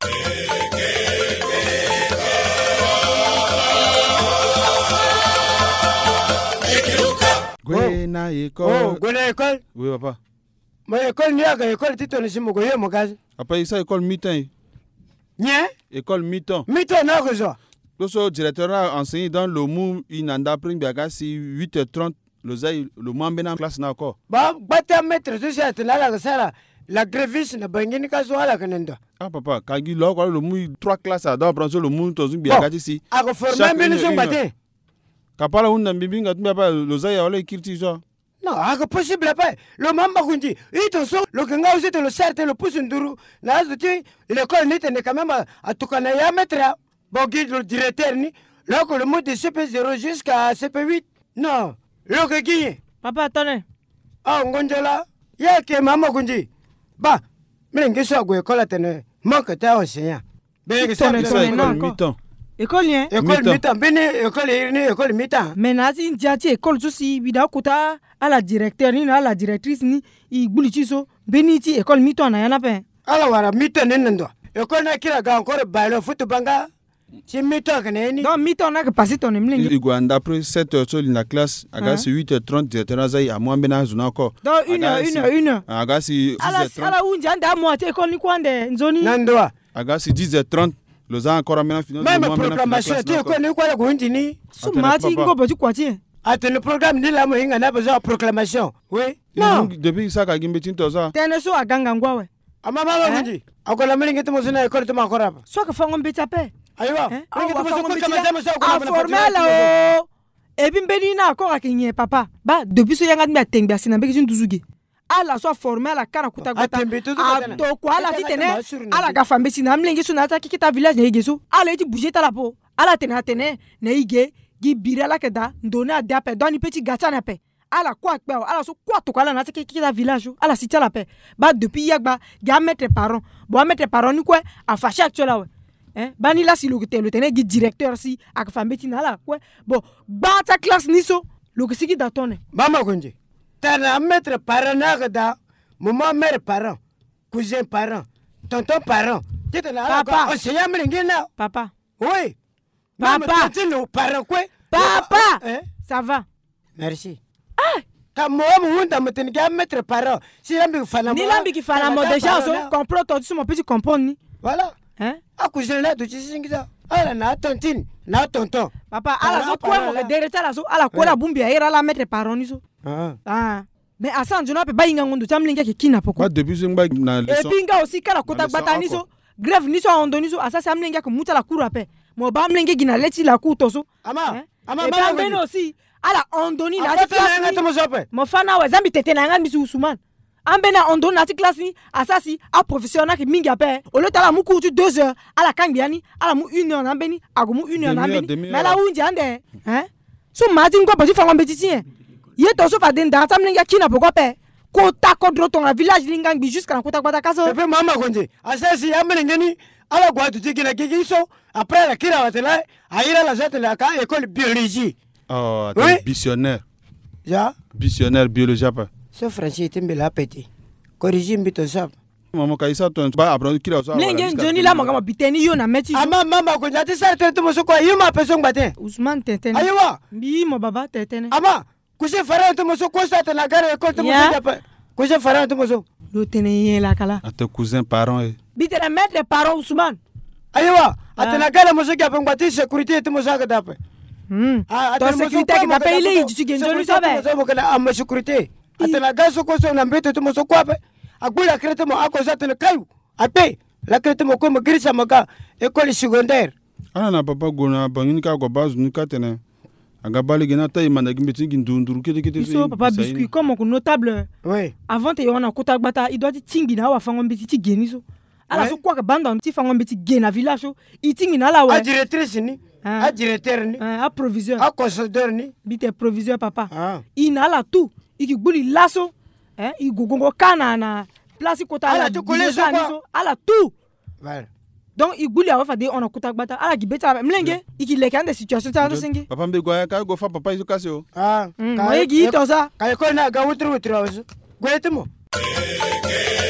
Gwena école. Gwena école? Oui, papa. Mais école n'y a que école tito ne simo goye mo gaz. Papa, ça école mi-temps. Nye? École mi-temps. Mi-temps na ko so. Le directeur a enseigné dans le mou inanda pring bagasi 8h30 le mwambe na classe na encore. Ba bata maître to sa tala la sala. La gréviste na bangini ka so ala kanenda. Ah papa, kagi lo ko le mou 3 classes à dans prendre le mou to zumbi bagati si. A ko former mbini so baté. Kapala unda mbibinga tumba pa lozaya wala kirti so. Non, c'est possible pas. Le mamba kundi, il te so le kanga aussi te le certes le pousse nduru. Là tu l'école n'est quand même à tout kana ya mettre bon guide le directeur ni là que le mot de CP0 jusqu'à CP8. Non, le que qui? Papa attendez. Ah ngonjola, ya ke mama kundi. Ba, mlingi so go école tene. Manque ta enseignant. Ben que ça mi-temps. École ni école mi-temps, bene école mi-temps. Mais nazi ndiati école sosi bida kuta à la directeur ni à la directrice ni i bulichiso beniti école mi-temps na yana pe. Ala wara mi-temps nendo. École na kira ga encore bailo foot banga. C'est mi-temps que ni. Non mi-temps na que passer ton mlingi. Il go après 7h sur la classe, aga c'est 8h30 directeur zai à moi bena zuna encore. Donc 1h. Aga c'est 10h30. Ala unja anda moitié école ni kwande nzoni. Nandoa. Aga c'est 10h30. Los ans encore maintenant finance. Même proclamation tu connais quoi la gondi ni? Sumati ngo boti kwati. Attends le programme ni la mohinga na besoin proclamation. Oui. Non. Depuis ça ka gimbe tinto ça. Tene so aganga ngwawe. Ama mama ngondi. Akola mlingi to mosina école to makora. So ka fango mbeta pe. Aywa. Mlingi to mosina kama ça ko na formela o. Ebi mbeni na ko akinye papa. Ba depuis so yanga mi tengba sina mbeki nduzuge. Ala so formé ala kana kuta gota to ko ala ti tene ala ga fambe sina mlengi suna ta kikita village ne geso ala ti bouger ta la po ala tene ne ige gi bira la keda ndona da pe doni petit gata na pe ala kwa pe ala so kwa to ala na ta kikita village ala si ta la pe ba depuis yagba ga mettre parents ni quoi a fâché actuel ouais ba ni la si le tene gi directeur si ak fambe ti na la quoi bon ba ta classe ni so lo que siki da tonne mama konje tana mettre parent nagda maman mère parent cousin parent tonton parent papa on sait amlingina papa oui papa tu nous parent quoi papa ça va merci comme moi hunda meten ga mettre parent si lambi fana ni lambi ki fana mo déjà so comprend tout mon petit comprendre ni voilà a cousin là tu singisa ala na tontine na tonton papa ala so quoi mo dereta la so ala ko la bumbi era la mettre parent ni so mais asan jona pe bayinga ngondo chamlinga ki kina poko quoi depuis ce ngba na leçon et pinga aussi kala kota batani so grève ni so ondoni so asa samlinga ko muta la cour pe mo ba mlinga gina leti la couto so ama ben aussi ala ondoni na ti classe mo fana wa zambi tete na ngami Ousmane ambena ondoni na ti classe ni asasi a professionnel ki minga pe o le tala mu courtu 2 heures ala kangiani ala mu 1 heure na beni agumu 1 heure na beni mais la unja ande so mati ngo ba ti fanga betitien ye to so fa den da tamlinga kina poko pe ko ta ko droton la village lingangi jusqu'à kota kota kaso pe mama konje asasi amlingeni ala gwa tu tikina kikiso après la kira watela aira la zete la ka école biologie oui? Missionnaire ja missionnaire biologie pas so français tembe la petit corrige mbito sap maman kaisa ton ba apprendre kira so lingi joni la mama biteni yo na meti mama konje ati sa te mo so ko yuma peso ngbaten Ousmane tetene aywa bi mo baba tetene ama kuse fara to mo so ko sa te la gare école to mo so japa kuse fara to mo so lo tene la kala ate cousin parent bitene mettre parents Ousmane aywa ate la gare mo so japa ngbati sécurité to mo so ga dape to sécurité ki dape ile iji genjoni sabe mo kana am sécurité ate la gare so ko so na mbeto to mo so kwa pe agula krete mo ako sa te le kayu ate la krete mo ko mo grisa maka école secondaire na papa gona bangini ka ko bazu ni katene agabali gena tay managi mbeti ngindunduru kete so papa biscuit comme ko notable oui avant te yona kota gbata i doit tingi na wa fango mbeti ti geni so ala so kwa ka banda mti fango mbeti gena village so i tingi na la wa a directrice ni a directeur ni a proviseur a consulteur ni bite proviseur papa i na la tout i ki gbuli laso i gogongo kana na place kota ala so ala tout voilà donc i gbuli awa fa de ona kota gbata ala ki beta mlenge i ki leka ande situation ta ndo singi papa mbe goya ka go fa papa iso kasio ka gi to sa ka ko na ga wutru waso goyetimo